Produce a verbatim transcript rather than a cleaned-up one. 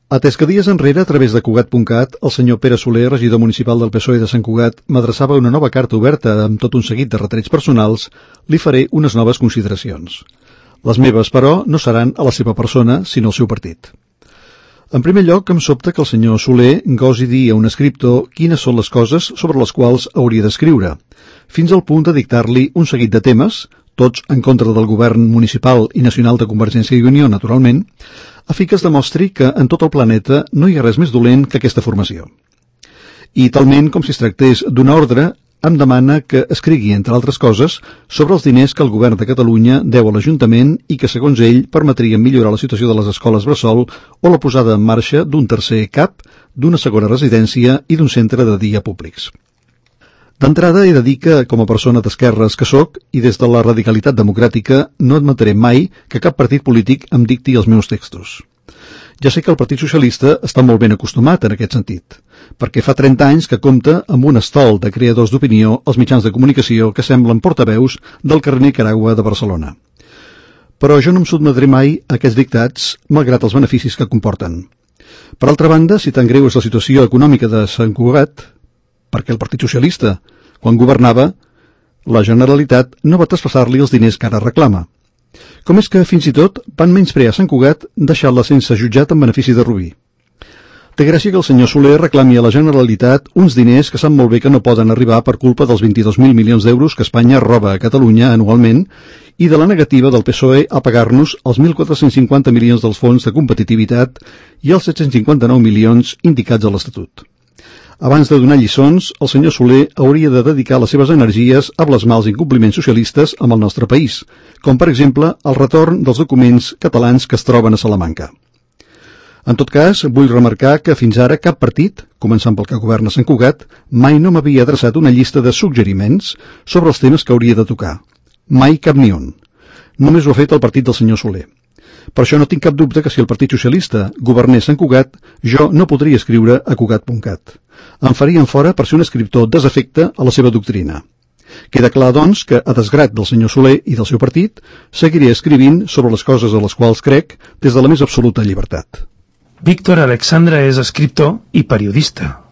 Atès que dies enrere, a través de Cugat punt cat, el senyor Pere Soler, regidor municipal del P S O E de Sant Cugat, m'adreçava una nova carta oberta amb tot un seguit de retrets personals, li faré unes noves consideracions. Les meves, però, no seran a la seva persona, sinó al seu partit. En primer lloc, em sobta que el senyor Soler gosi dir a un escriptor quines són les coses sobre les quals hauria d'escriure, fins al punt de dictar-li un seguit de temes, tots en contra del govern municipal i nacional de Convergència i Unió, naturalment, a fi que es demostri que en tot el planeta no hi ha res més dolent que aquesta formació. I talment com si es tractés d'una ordre, em demana que escrigui, entre altres coses, sobre els diners que el govern de Catalunya deu a l'Ajuntament i que, segons ell, permetrien millorar la situació de les escoles bressol o la posada en marxa d'un tercer C A P, d'una segona residència i d'un centre de dia públics. D'entrada he de dir que, com a persona d'esquerres que sóc, i des de la radicalitat democràtica, no admetré mai que cap partit polític em dicti els meus textos. Ja sé que el Partit Socialista està molt ben acostumat en aquest sentit, perquè fa trenta anys que compta amb un estol de creadors d'opinió als mitjans de comunicació que semblen portaveus del carrer Nicaragua de Barcelona. Però jo no em sotmetré mai a aquests dictats, malgrat els beneficis que comporten. Per altra banda, si tan greu és la situació econòmica de Sant Cugat, perquè el Partit Socialista, quan governava, la Generalitat no va traspassar-li els diners que ara reclama. Com és que, fins i tot, van menysprear Sant Cugat deixant-la sense jutjat en benefici de Rubí. Té gràcia que el senyor Soler reclami a la Generalitat uns diners que sap molt bé que no poden arribar per culpa dels vint-i-dos mil milions d'euros que Espanya roba a Catalunya anualment i de la negativa del P S O E a pagar-nos els mil quatre-cents cinquanta milions dels fons de competitivitat i els set-cents cinquanta-nou milions indicats a l'Estatut. Abans de donar lliçons, el senyor Soler hauria de dedicar les seves energies a blasmar els incompliments socialistes amb el nostre país, com per exemple el retorn dels documents catalans que es troben a Salamanca. En tot cas, vull remarcar que fins ara cap partit, començant pel que governa Sant Cugat, mai no m'havia adreçat una llista de suggeriments sobre els temes que hauria de tocar. Mai cap ni un. Només ho ha fet el partit del senyor Soler. Per això no tinc cap dubte que si el Partit Socialista governés Sant Cugat, jo no podria escriure a Cugat punt cat. Em farien fora per ser un escriptor desafecte a la seva doctrina. Queda clar, doncs, que, a desgrat del senyor Soler i del seu partit, seguiré escrivint sobre les coses a les quals crec des de la més absoluta llibertat. Víctor Alexandre és escriptor i periodista.